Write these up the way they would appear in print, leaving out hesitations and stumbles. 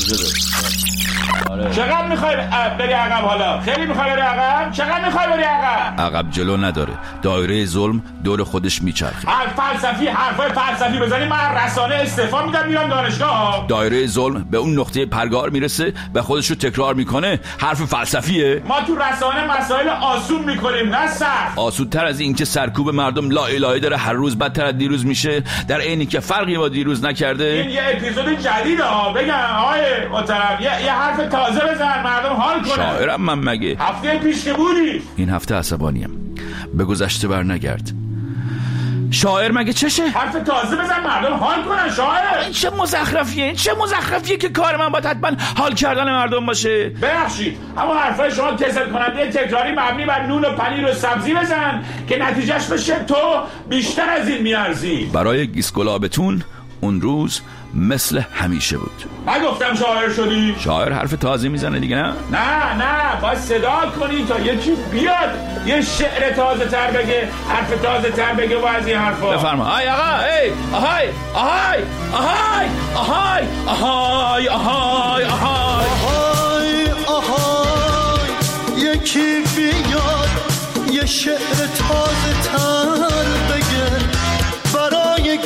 چقدر میخوای بری عقب حالا؟ خیلی میخوای بری عقب؟ چقدر میخوای بری عقب؟ عقب جلو نداره، دایره ظلم دور خودش میچرخه. حرفای فلسفی بزنی من رسانه استعفا میدم میرم دانشگاه. دایره ظلم به اون نقطه پرگار میرسه و خودش رو تکرار میکنه. حرف فلسفیه؟ ما تو رسانه مسائل آسون میکنیم نه سخت. آسودتر از این که سرکوب مردم لا الهی داره هر روز بدتر از دیروز میشه، در عینی که فرقی با دیروز نکرده. این یه اپیزود جدیده بگم آقای محترم، یه حرف تازه بزن مردم حال کنن. شاعرم من مگه؟ هفته پیش که بودی. این هفته عصبانیم، به گذشته بر نگرد. شاعر مگه چشه؟ حرف تازه بزن مردم حال کنن. شاعر این چه مزخرفیه که کار من باید حتما حال کردن مردم باشه؟ ببخشید اما حرفای شما کسل کننده تکراری مبنی بر نون و پنیر و سبزی بزن که نتیجهش بشه تو بیشتر از این میارزی. برای گیسگلابتون اون روز مثل همیشه بود. نگفتم شاعر شدی؟ شاعر حرف تازه میزنه دیگه نه؟ نه باید صدا کنی تا یکی بیاد یه شعر تازه تر بگه، حرف تازه تر بگه و از این حرفا. بفرما. آهای آقا، ای آهای آهای آهای آهای آهای آهای آهای آهای یکی بیاد یه شعر تازه تر بگه برای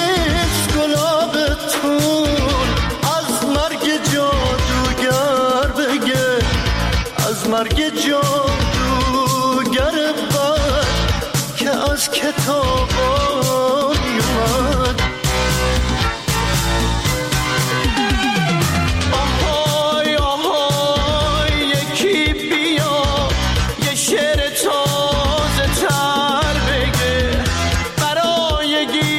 گلابتون، از مرگ جادوگر بگه، از مرگ جادوگر بد که از کتابان اومد. آهای آهای یکی بیا یه شعر تازه تر بگه برای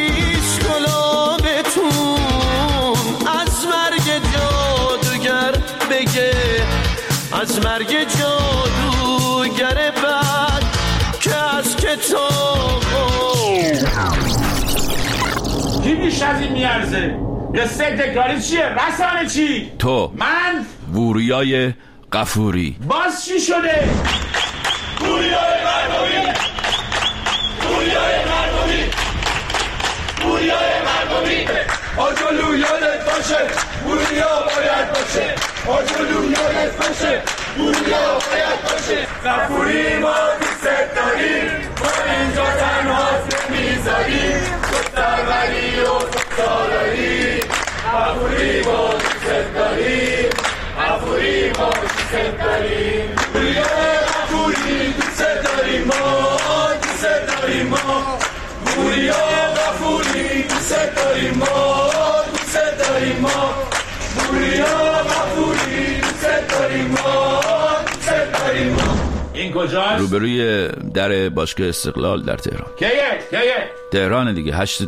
از مرگ جادوگر بد که از کتاب. کی بیش از این میارزه؟ قصه تکراری چیه؟ رسانه چی؟ تو. من؟ وریا غفوری. باز چی شده؟ وریا مردمی، وریا مردمی، وریا مردمی. آجلو یادت باشه وریا باید باشه، آجلو یادت باشه وریا باید باشه. غفوری ما دوست داریم، ما اینجا تنها نمیذاریم، تو سروری و تو سالاری. غفوری ما دوست داریم، غفوری ما دوست داریم، وریا غفوری دوست داریم، ما دوست داریم، ما وریا غفوری دوست داریم، ما دوست داریم، ما وریا غفوری دوست داریم، ما دوست داریم. این کجاست؟ روبروی در باشگاه استقلال در تهران. کیه؟ تهران دیگه. 8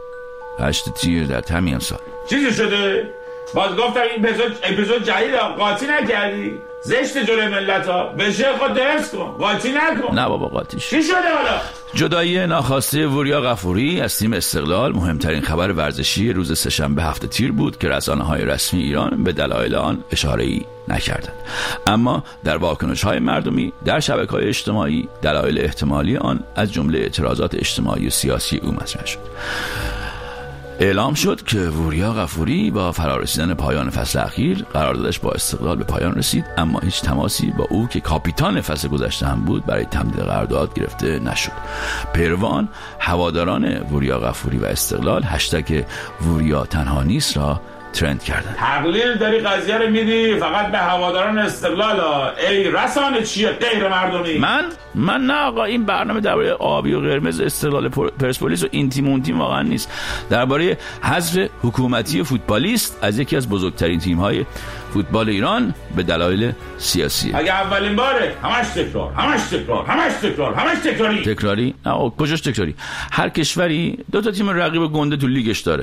تیر در همین سال. چیزی شده؟ باز گفتم این اپیزود جدید قاطی نکردی؟ زشت جلوی ملت ها، به شیخ خود درست کن، قاطی نکن. نه بابا قاطیش. چی شده حالا؟ جدایی ناخواسته وریا غفوری از تیم استقلال مهمترین خبر ورزشی روز سه‌شنبه 7 تیر بود که رسانه‌های رسمی ایران به دلایل آن اشاره‌ای نکردند. اما در واکنش‌های مردمی در شبکه‌های اجتماعی دلایل احتمالی آن از جمله اعتراضات اجتماعی و سیاسی او مطرح شد. اعلام شد که وریا غفوری با فرارسیدن پایان فصل اخیر قراردادش با استقلال به پایان رسید، اما هیچ تماسی با او که کاپیتان فصل گذشته هم بود برای تمدید قرارداد گرفته نشد. پیروان هواداران وریا غفوری و استقلال هشتگ وریا تنها نیست را ترند کردن. تقلیل داری قضیه رو میدی فقط به هواداران استقلال ها. ای رسانه چیه غیر مردمی؟ من نه آقا، این برنامه درباره آبی و قرمز استقلال پرسپولیس و این تیم واقعا نیست. درباره حذف حکومتی فوتبالیست از یکی از بزرگترین تیم‌های فوتبال ایران به دلایل سیاسی. اگه اولین باره همش تکراری؟ نه کجاش تکراری؟ هر کشوری 2 تا تیم رقیب گنده تو لیگش داره.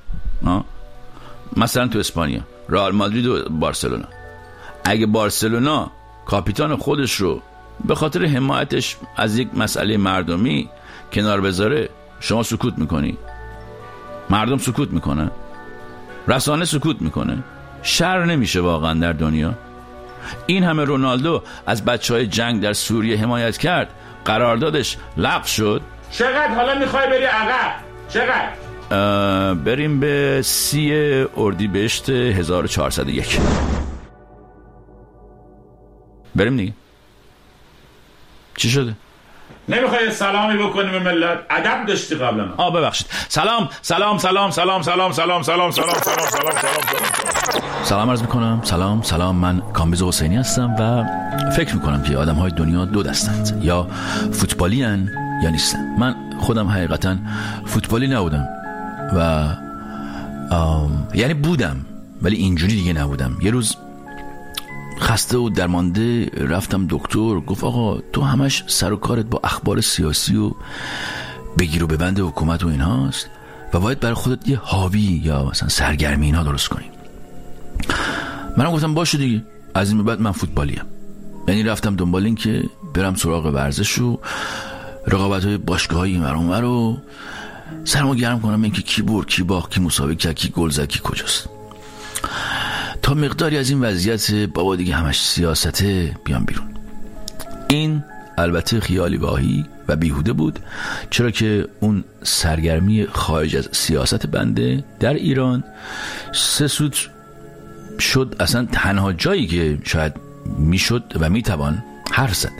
مثلا تو اسپانیا رئال مادرید و بارسلونا. اگه بارسلونا کاپیتان خودش رو به خاطر حمایتش از یک مسئله مردمی کنار بذاره، شما سکوت میکنی؟ مردم سکوت میکنه؟ رسانه سکوت میکنه؟ شر نمیشه واقعا در دنیا؟ این همه رونالدو از بچهای جنگ در سوریه حمایت کرد، قراردادش لغو شد. چقدر حالا میخوای بری عقب؟ چقدر؟ بریم به 30 اردیبهشت 1401. بریم دیگه. چی شده؟ نمیخوای سلامی بکنی به ملت؟ ادب داشتی قبلا. ببخشید. سلام عرض میکنم. سلام، من کامبیز حسینی هستم و فکر میکنم که آدم های دنیا دو دستند، یا فوتبالی هن یا نیستن. من خودم حقیقتا فوتبالی نبودم و یعنی بودم ولی اینجوری دیگه نبودم. یه روز خسته و درمانده رفتم دکتر، گفت آقا تو همش سر و کارت با اخبار سیاسی و بگیر و ببند حکومت و این هاست و باید برای خودت یه هابی یا مثلا سرگرمی اینا درست کنی. منم گفتم باشه دیگه، از این به بعد من فوتبالیم. یعنی رفتم دنبال این که برم سراغ ورزش و رقابت‌های باشگاه‌های این ور اون ور و سرمو گرم کنم این که کی برد کی باخت کی مساوی کرد کی گل زد کی کجاست، تا مقداری از این وضعیت بابا دیگه همش سیاسته بیام بیرون. این البته خیالی واهی و بیهوده بود، چرا که اون سرگرمی خارج از سیاست بنده در ایران 3 سود شد اصلا تنها جایی که شاید میشد و میتوان حرف زد.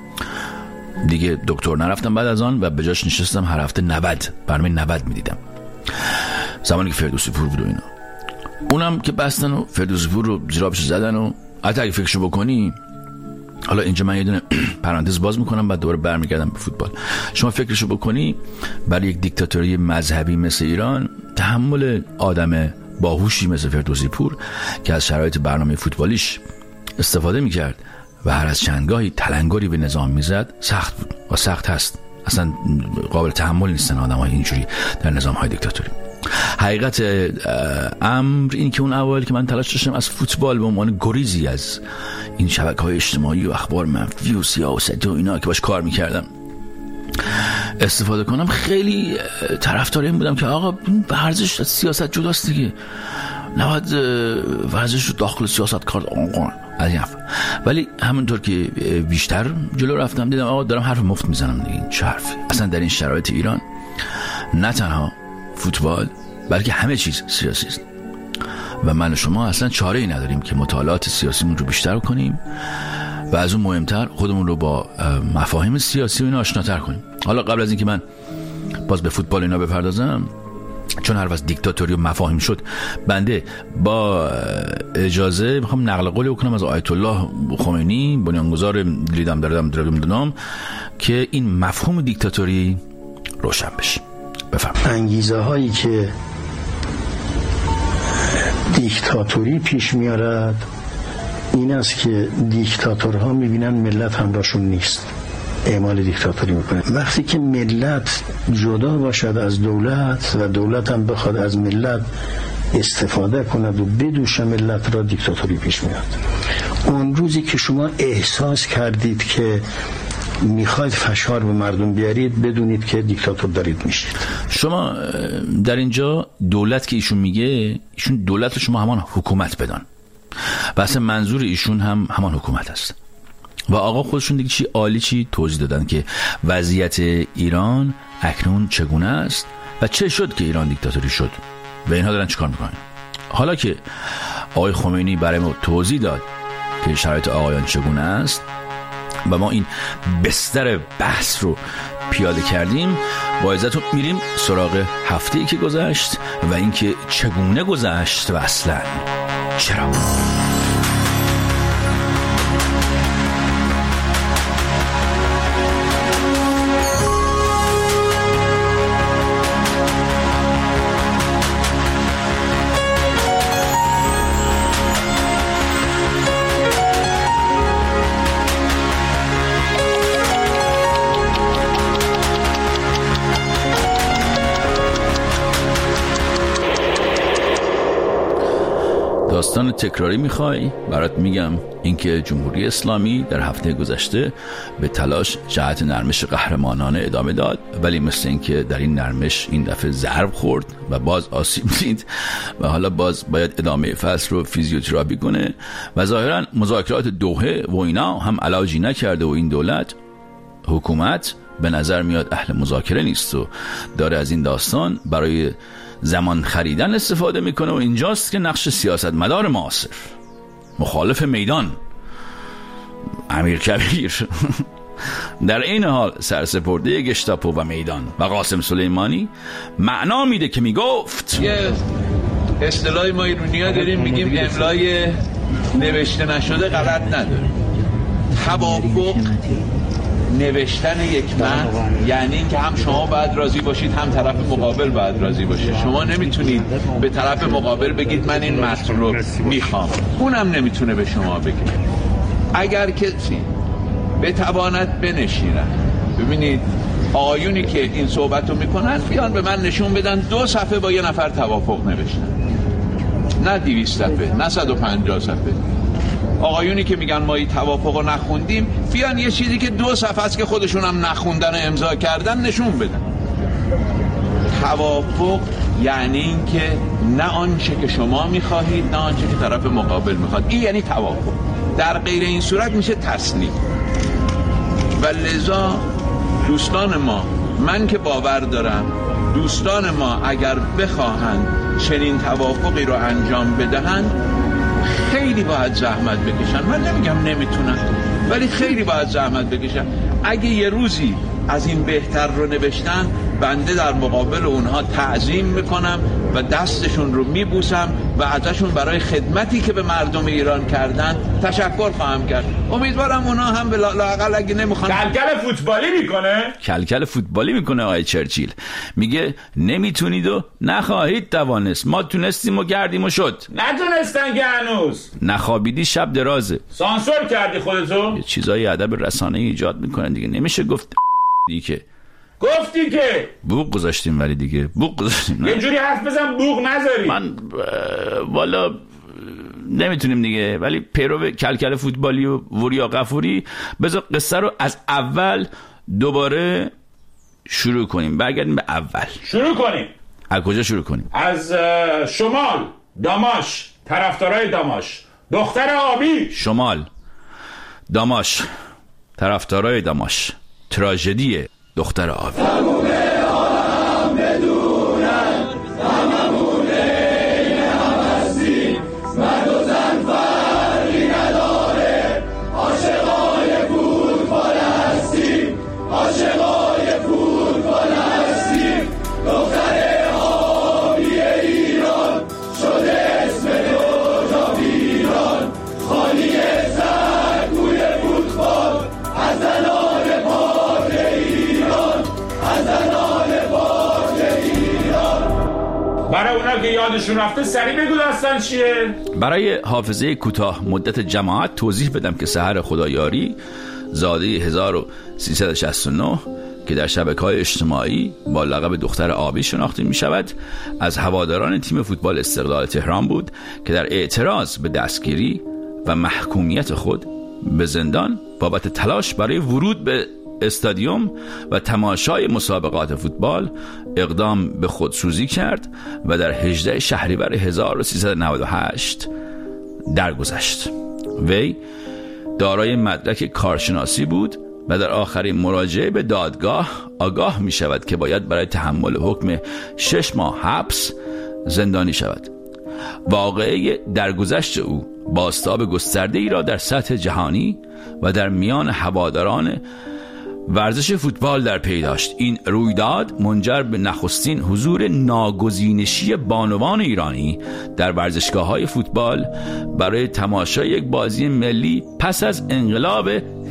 دیگه دکتر نرفتم بعد از آن و به جاش نشستم هر هفته 90 برنامه 90 میدیدم، زمانی که فردوسی پور بود و اینا. اونم که بستن و فردوسی پور رو زیرابش زدن و حتی اگه فکرشو بکنی، حالا اینجا من یه دونه پرانتز باز میکنم بعد دوباره برمیگردم به فوتبال. شما فکرشو بکنی برای یک دیکتاتوری مذهبی مثل ایران تحمل آدم باهوشی مثل فردوسی پور که از شرایط برنامه فوتبالیش استفاده میکرد و هر از چندگاهی تلنگری به نظام میزد سخت بود و سخت هست. اصلا قابل تحمل نیستن آدم‌های اینجوری در نظام‌های دیکتاتوری. حقیقت امر این که اون اوایل که من تلاش داشتم از فوتبال به عنوان گریزی از این شبکه‌های اجتماعی و اخبار منفی و سیاست و اینا که باش کار میکردم استفاده کنم، خیلی طرفدار این بودم که آقا ورزش از سیاست جداست دیگه، نباید ورزش رو داخل سیاست کار از این. ولی همونطور که بیشتر جلو رفتم دیدم آقا دارم حرف مفت میزنم دیگه. این چه حرفی؟ اصلا در این شرایط ایران نه تنها فوتبال بلکه همه چیز سیاسی است و من و شما اصلا چاره‌ای نداریم که مطالعات سیاسیمون رو بیشتر کنیم و از اون مهمتر خودمون رو با مفاهیم سیاسی و اینا آشناتر کنیم. حالا قبل از اینکه من باز به فوتبال اینا بپردازم، چون حرف از دیکتاتوری و مفاهیم شد، بنده با اجازه میخوام نقل قولی بکنم از آیت الله خمینی، بنیانگذار لیدم دردم که این مفهوم دیکتاتوری روشن بشه. بفرمایید. انگیزه هایی که دیکتاتوری پیش میارد این است که دیکتاتورها میبینن ملت همراهشون نیست، اعمال دیکتاتوری میکنه. وقتی که ملت جدا باشد از دولت و دولت هم بخواد از ملت استفاده کند و بدوش ملت را، دیکتاتوری پیش میاد. اون روزی که شما احساس کردید که میخواید فشار به مردم بیارید، بدونید که دیکتاتور دارید میشید. شما در اینجا دولت که ایشون میگه، ایشون دولت رو شما همان حکومت بدان و اصلا منظور ایشون هم همان حکومت است. و آقا خودشون دیگه چی عالی چی توضیح دادن که وضعیت ایران اکنون چگونه است و چه شد که ایران دیکتاتوری شد و اینها دارن چیکار میکنن. حالا که آقای خمینی برای ما توضیح داد که شرایط آقایان چگونه است و ما این بستر بحث رو پیاده کردیم، با عزتون میریم سراغ هفته‌ای که گذشت و اینکه چگونه گذشت و اصلا چرا. داستان تکراری میخوای؟ برات میگم اینکه جمهوری اسلامی در هفته گذشته به تلاش جهت نرمش قهرمانانه ادامه داد، ولی مثل اینکه در این نرمش این دفعه ضرب خورد و باز آسیب دید و حالا باز باید ادامه فصل رو فیزیوتراپی کنه و ظاهرا مذاکرات دوحه و اینا هم علاجی نکرده و این دولت حکومت به نظر میاد اهل مذاکره نیست و داره از این داستان برای زمان خریدن استفاده میکنه و اینجاست که نقش سیاستمدار معاصر مخالف میدان امیرکبیر در این حال سرسپرده گشتاپو و میدان و قاسم سلیمانی معنا میده که میگفت یه اصطلاحی ما ایرونیا داریم میگیم املای نوشته نشده غلط نداریم. توافق نوشتن یک متن یعنی این که هم شما باید راضی باشید هم طرف مقابل باید راضی باشه. شما نمیتونید به طرف مقابل بگید من این متن رو میخوام، اونم نمیتونه به شما بگه. اگر کسی بتواند بنشینن، ببینید آقایونی که این صحبت رو میکنن بیان به من نشون بدن 2 صفحه با یه نفر توافق نوشتن، نه 200 صفحه، نه 150 صفحه. آقایونی که میگن ما این توافق رو نخوندیم بیان یه چیزی که 2 صفحه است که خودشون هم نخوندن و امضا کردن نشون بدن. توافق یعنی این که نه آنچه که شما میخواهید نه آنچه که طرف مقابل میخواد، این یعنی توافق. در غیر این صورت میشه تسلیم. و لذا دوستان ما، من که باور دارم دوستان ما اگر بخواهند چنین توافقی رو انجام بدهند خیلی باید زحمت بکشن. من نمیگم نمیتونن، ولی خیلی باید زحمت بکشن. اگه یه روزی از این بهتر رو نوشتن، بنده در مقابل اونها تعظیم میکنم و دستشون رو میبوسم و ازشون برای خدمتی که به مردم ایران کردن تشکر خواهم کرد. امیدوارم اونا هم لااقل اگه نمیخوان کلکل فوتبالی میکنه. کلکل فوتبالی میکنه آقای چرچیل. میگه نمیتونید و نخواهید توانست، ما تونستیم و کردیم و شد. نتونستن که هنوز. نخوابیدی شب درازه. سانسور کردی خودتو. یه چیزای ادب رسانه‌ای ایجاد میکنن دیگه، نمیشه گفت دیگه. گفتی که بوق گذاشتیم، ولی دیگه بوق گذاشتیم. یه جوری حرف بزن بوق نذاری. من والا نمیتونیم دیگه، ولی پیرو کلکل فوتبالی و وریا غفوری بذار قصه رو از اول دوباره شروع کنیم. برگردیم به اول. شروع کنیم. از کجا شروع کنیم؟ از شمال، داماش، طرفدارای داماش، دختر آبی. شمال، داماش، طرفدارای داماش، تراژدی دختر آبی. برای اونا که یادشون رفته سریع بگو داستان چیه؟ برای حافظه کوتاه مدت جماعت توضیح بدم که سحر خدایاری زاده 1369 که در شبکه‌های اجتماعی با لقب دختر آبی شناخته می شود، از هواداران تیم فوتبال استقلال تهران بود که در اعتراض به دستگیری و محکومیت خود به زندان بابت تلاش برای ورود به استادیوم و تماشای مسابقات فوتبال اقدام به خودسوزی کرد و در 18 شهریور 1398 درگذشت. وی دارای مدرک کارشناسی بود و در آخرین مراجعه به دادگاه آگاه می شود که باید برای تحمل حکم 6 ماه حبس زندانی شود. واقعه درگذشت او بازتاب گسترده‌ای را در سطح جهانی و در میان هواداران ورزش فوتبال در پی داشت. این رویداد منجر به نخستین حضور ناگزینشی بانوان ایرانی در ورزشگاه‌های فوتبال برای تماشای یک بازی ملی پس از انقلاب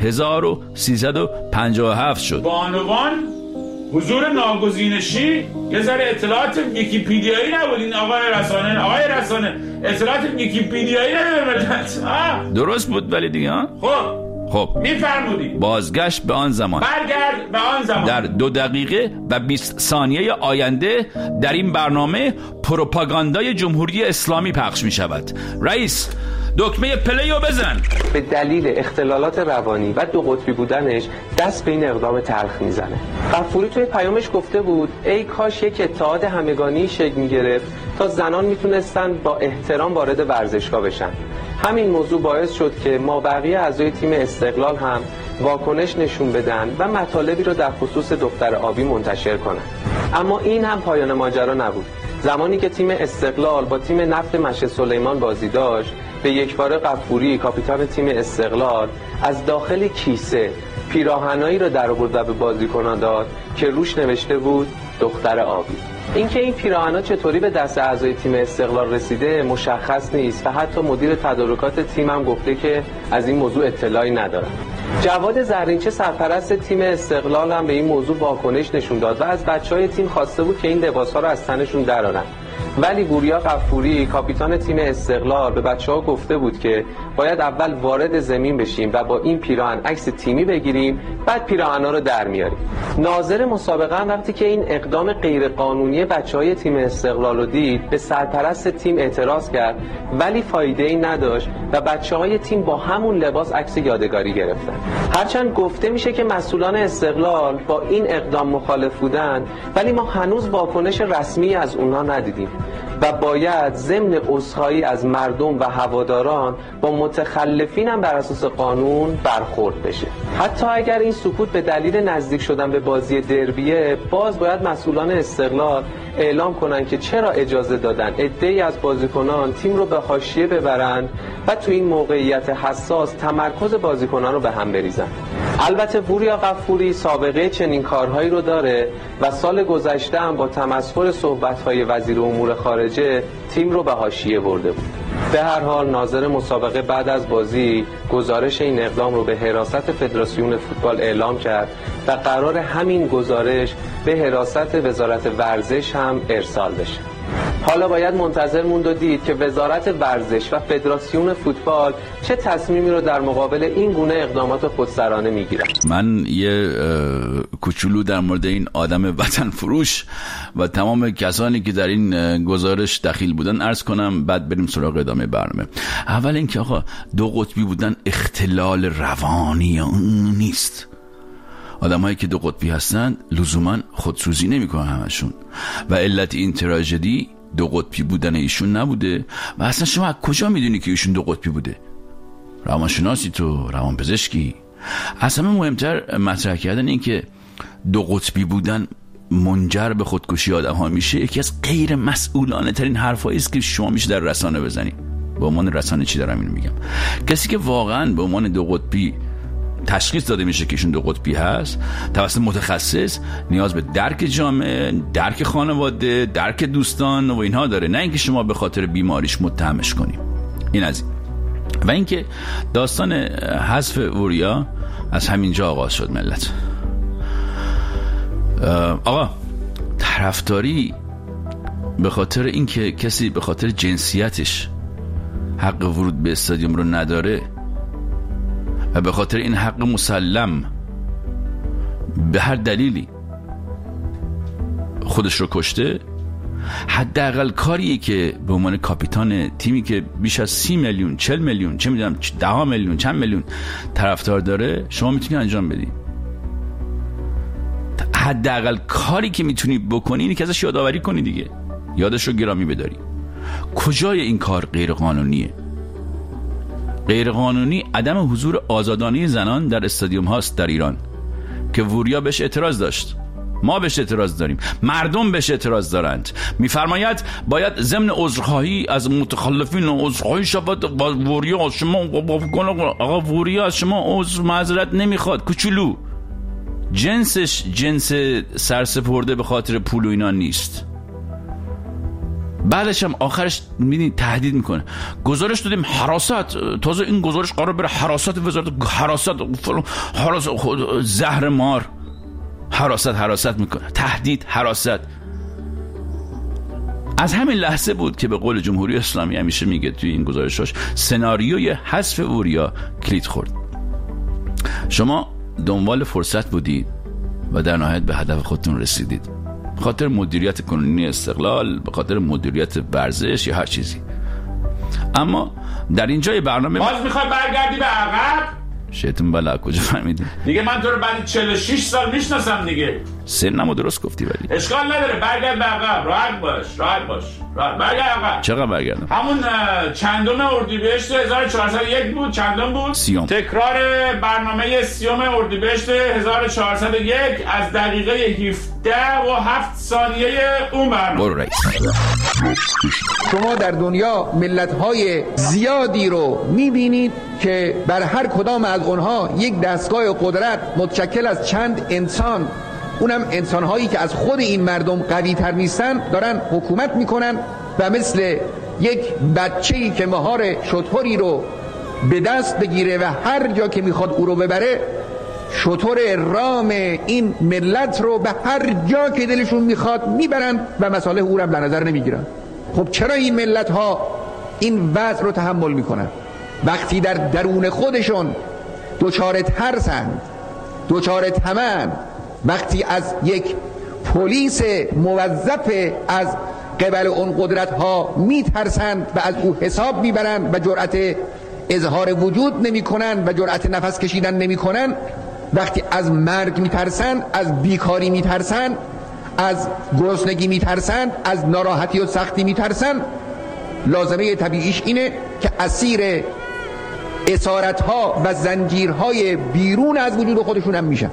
1357 شد. بانوان حضور ناگزینشی یه ذره اطلاعات ویکی‌پدیایی نبود این آقای رسانه اطلاعات ویکی‌پدیایی نبود. درست بود ولی دیگه خب میفرمودی بازگشت به آن زمان. برگرد به آن زمان. در 2 دقیقه و 20 ثانیه آینده در این برنامه پروپاگاندای جمهوری اسلامی پخش می شود. رئیس دکمه پلیو بزن. به دلیل اختلالات روانی و 2 قطبی بودنش دست به این اقدام تلخ میزنه. غفوری توی پیامش گفته بود ای کاش یک اتحاد همگانی شکل میگرفت تا زنان میتونستن با احترام وارد ورزشگاه بشن. همین موضوع باعث شد که مابقی اعضای تیم استقلال هم واکنش نشون بدن و مطالبی رو در خصوص دختر آبی منتشر کنن. اما این هم پایان ماجرا نبود. زمانی که تیم استقلال با تیم نفت مشهد سلیمان بازی داشت، به یکباره غفوری کاپیتان تیم استقلال از داخل کیسه پیراهنایی رو در آورد و به بازیکنان داد که روش نوشته بود دختر آبی. اینکه این پیراهن‌ها چطوری به دست اعضای تیم استقلال رسیده مشخص نیست و حتی مدیر تدارکات تیم هم گفته که از این موضوع اطلاعی ندارن. جواد زرینچه سرپرست تیم استقلال هم به این موضوع واکنش نشون داد و از بچهای تیم خواسته بود که این لباس‌ها رو از تنشون درارن. ولی وریا غفوری کاپیتان تیم استقلال به بچه‌ها گفته بود که باید اول وارد زمین بشیم و با این پیراهن عکس تیمی بگیریم، بعد پیراهن‌ها رو در میاریم. ناظر مسابقه هم وقتی که این اقدام غیرقانونی بچه‌های تیم استقلال رو دید، به سرپرست تیم اعتراض کرد، ولی فایده‌ای نداشت و بچه‌های تیم با همون لباس عکس یادگاری گرفتن. هرچند گفته میشه که مسئولان استقلال با این اقدام مخالف بودن، ولی ما هنوز واکنش رسمی از اونها ندیدیم و باید ضمن عذرخواهی از مردم و هواداران با متخلفین هم بر اساس قانون برخورد بشه. حتی اگر این سکوت به دلیل نزدیک شدن به بازی دربیه، باز باید مسئولان استقلال اعلام کنن که چرا اجازه دادن عده‌ای از بازیکنان تیم رو به حاشیه ببرن و تو این موقعیت حساس تمرکز بازیکنان رو به هم بریزن. البته وریا غفوری سابقه چنین کارهایی رو داره و سال گذشته هم با تمسخر صحبت‌های وزیر امور خارجه تیم رو به حاشیه برده بود. به هر حال ناظر مسابقه بعد از بازی گزارش این اقدام رو به حراست فدراسیون فوتبال اعلام کرد و قرار همین گزارش به حراست وزارت ورزش هم ارسال بشه. حالا باید منتظر موند و دید که وزارت ورزش و فدراسیون فوتبال چه تصمیمی رو در مقابل این گونه اقدامات خودسرانه میگیرن. من یه کوچولو در مورد این آدم وطن فروش و تمام کسانی که در این گزارش دخیل بودن عرض کنم، بعد بریم سراغ ادامه برنامه. اول اینکه آقا دو قطبی بودن اختلال روانی نیست. آدمایی که دو قطبی هستن لزوما خودسوزی نمیکنن همشون، و علت این تراژدی دو قطبی بودن ایشون نبوده. و اصلا شما از کجا میدونی که ایشون دو قطبی بوده؟ روانشناسی تو، روانپزشکی؟ اصلا مهمتر مطرح کردن این که دو قطبی بودن منجر به خودکشی آدم ها میشه یکی از غیر مسئولانه ترین حرفایی است که شما میشه در رسانه بزنی. به عنوان رسانه چی دارم اینو میگم؟ کسی که واقعا به عنوان دو قطبی تشخیص داده میشه که ایشون دو قطبی هست توسط متخصص، نیاز به درک جامعه، درک خانواده، درک دوستان و اینها داره، نه اینکه شما به خاطر بیماریش متهمش کنیم. این از این. و اینکه داستان حذف وریا از همینجا آغاز شد. ملت آقا طرفداری به خاطر اینکه کسی به خاطر جنسیتش حق ورود به استادیوم رو نداره و به خاطر این حق مسلم به هر دلیلی خودش رو کشته، حداقل کاریه که به عنوان کاپیتان تیمی که بیش از 30 میلیون 40 میلیون چه میدونم 10 میلیون چند میلیون طرفدار داره شما میتونی انجام بدی. حداقل کاری که میتونی بکنی اینه که ازش یادآوری کنی دیگه، یادش رو گرامی بداری. کجای این کار غیر قانونیه؟ غیر قانونی عدم حضور آزادانه زنان در استادیوم هاست در ایران که وریا بهش اعتراض داشت، ما بهش اعتراض داریم، مردم بهش اعتراض دارند. میفرماید باید ضمن عذرخواهی از متخلفین و عذرخواهی شود با وریا. شما آقا وریا از شما عذر معذرت نمیخواد، کوچولو. جنسش جنس سرسپرده به خاطر پول و اینا نیست. بعدش هم آخرش میدین تهدید میکنه. گزارش دادیم حراست، تازه این گزارش قرار بره حراست وزارت حراست زهر مار حراست میکنه، تهدید، حراست. از همین لحظه بود که به قول جمهوری اسلامی همیشه میگه توی این گزارشاش سناریوی حذف وریا کلید خورد. شما دنبال فرصت بودید و در نهایت به هدف خودتون رسیدید، به خاطر مدیریت کنونی استقلال، به خاطر مدیریت ورزش یا هر چیزی. اما در اینجای برنامه باز میخوای برگردی به عقب؟ شیطون بلا کجا فهمیدی؟ دیگه من تو رو بعد 46 سال میشناسم دیگه. سنمو درست گفتی ولی اشکال نداره، برگرد به عقب، راحت باش برگرد عقب. چقدر برگردم؟ همون چندم اردیبهشت 1401 بود؟ چندم بود؟ 30. تکرار برنامه 30 اردیبهشت 1401 از دقیقه 17 و 7 ثانیه اون برنامه. برو رئیس. شما در دنیا ملت‌های زیادی رو می‌بینید که بر هر کدام از اونها یک دستگاه قدرت متشکل از چند انسان، اونم انسان‌هایی که از خود این مردم قوی‌تر نیستن، دارن حکومت میکنن و مثل یک بچه‌ای که مهار شتری رو به دست بگیره و هر جا که میخواد او رو ببره، شتر رام این ملت رو به هر جا که دلشون میخواد میبرن و مصالح او رو هم در نظر نمیگیرن. خب چرا این ملت ها این وضع رو تحمل میکنن؟ وقتی در درون خودشون دچار ترسند، دچار طمعن، وقتی از یک پلیس موظف از قبل اون قدرت ها میترسند و از او حساب میبرند و جرأت اظهار وجود نمیکنن و جرأت نفس کشیدن نمیکنن، وقتی از مرگ میترسن، از بیکاری میترسن، از گرسنگی میترسن، از ناراحتی و سختی میترسن، لازمه طبیعیش اینه که اسیر اسارت‌ها و زنجیرهای بیرون از وجود خودشون هم میشن.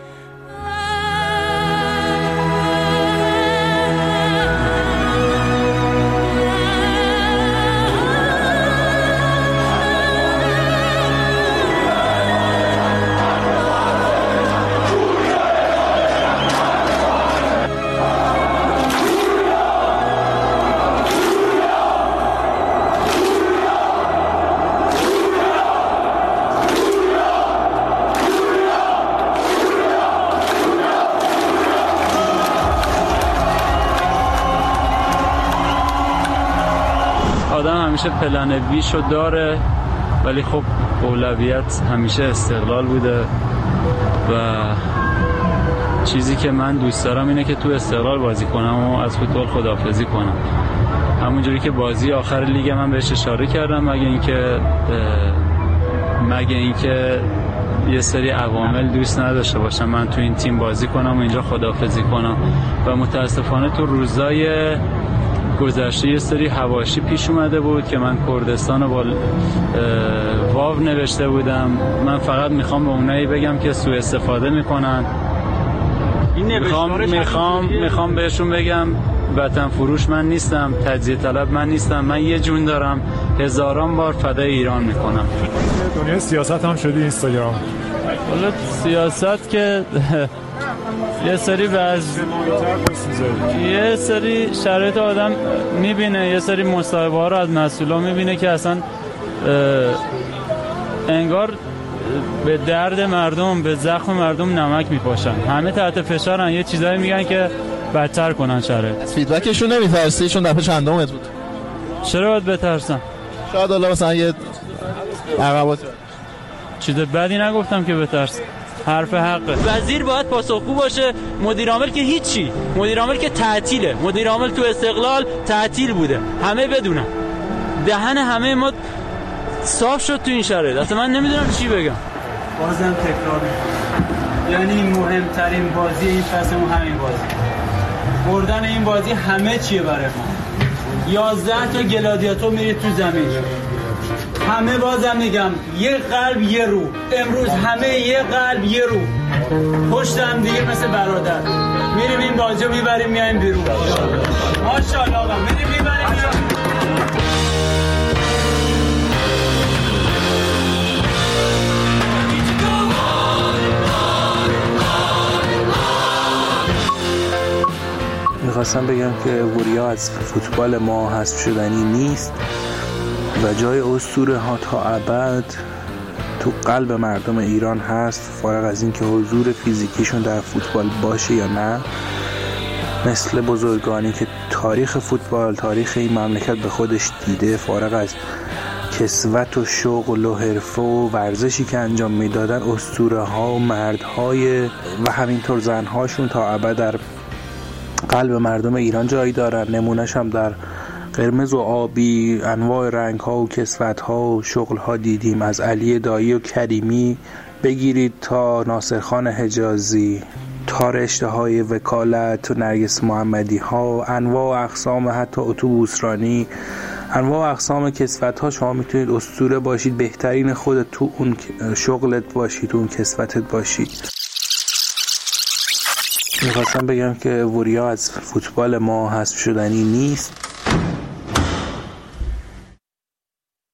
آدم همیشه پلن بیشو داره، ولی خب اولویت همیشه استقلال بوده و چیزی که من دوست دارم اینه که تو استقلال بازی کنم و از فوتبال خداحافظی کنم. همونجوری که بازی آخر لیگ من بهش اشاره کردم، مگه اینکه یه سری عوامل دوست نداشته باشم من تو این تیم بازی کنم و اینجا خداحافظی کنم و متاسفانه تو روزای گذشته یه سری حواشی پیش اومده بود که من کردستان رو با واو نوشته بودم. من فقط میخوام به اونایی بگم که سوء استفاده میکنن. میخوام بهشون بگم وطن فروش من نیستم، تجزیه طلب من نیستم، من یه جون دارم، هزاران بار فدای ایران میکنم. دنیا سیاست هم شدی اینستاگرام. والا سیاست که یه سری شرایط آدم میبینه، یه سری مصاحبه ها رو از مسئولا میبینه که اصلا انگار به درد مردم، به زخم مردم نمک میپاشن. همه تحت فشارن، یه چیزایی میگن که بدتر کنن شرایط. فیدبکشون نمیترسی؟ چون دفعه چندمت بود؟ چرا باید بترسم؟ شاید الله مثلا یه عقبات چیز بدی نگفتم که بترسم. حرف حقه. وزیر باید پاسخگو باشه، مدیر عامل که هیچی، مدیر عامل که تعطیله، مدیر عامل تو استقلال تعطیل بوده، همه بدونن. دهن همه ما صاف شد تو این شرایط. اصلا من نمیدونم چی بگم. بازم تکرار میکنم، یعنی مهمترین بازی این فصلمون همین بازی، بردن این بازی همه چیه برای ما. 11 تا گلادیاتور میرید تو زمین، همه بازم میگم یه قلب یه روح، امروز همه یه قلب یه روح، پشت هم دیگه مثل برادر میریم این بازی رو میبریم میایم بیرون. ماشاءالله آقا میریم میبریم میایم. میخواستم بگم که وریا از فوتبال ما حذف شدنی نیست و جای اسطوره ها تا ابد تو قلب مردم ایران هست، فارغ از این که حضور فیزیکیشون در فوتبال باشه یا نه. مثل بزرگانی که تاریخ فوتبال، تاریخ این مملکت به خودش دیده، فارغ از کسوت و شغل و حرفه و ورزشی که انجام میدادن، اسطوره ها و مردهای و همینطور زنهاشون تا ابد در قلب مردم ایران جایی دارن. نمونهش هم در قرمز و آبی انواع رنگ ها و کسوت ها و شغل ها دیدیم، از علی دایی و کریمی بگیرید تا ناصرخان حجازی تا رشته‌های وکالت و نرگس محمدی ها، انواع و اقسام حتی اتوبوس رانی، انواع و اقسام کسوت ها. شما میتونید اسطوره باشید، بهترین خودت تو اون شغلت باشید، تو اون کسوتت باشید. میخواستم بگم که وریا از فوتبال ما حذف شدنی نیست.